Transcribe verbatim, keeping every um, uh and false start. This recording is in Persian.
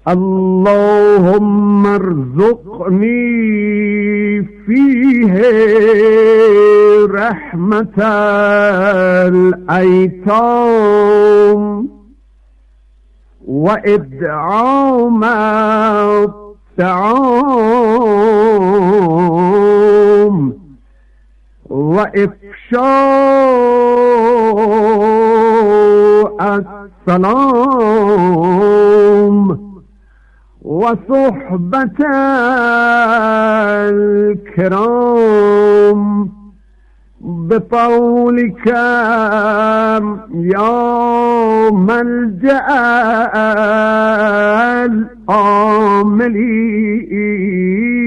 اللهم ارزقني فيه رحمة الأيتام وإدعام الطعام وإفشاء السلام وصحبة الكرام بطولك يا ملجأ الآملين.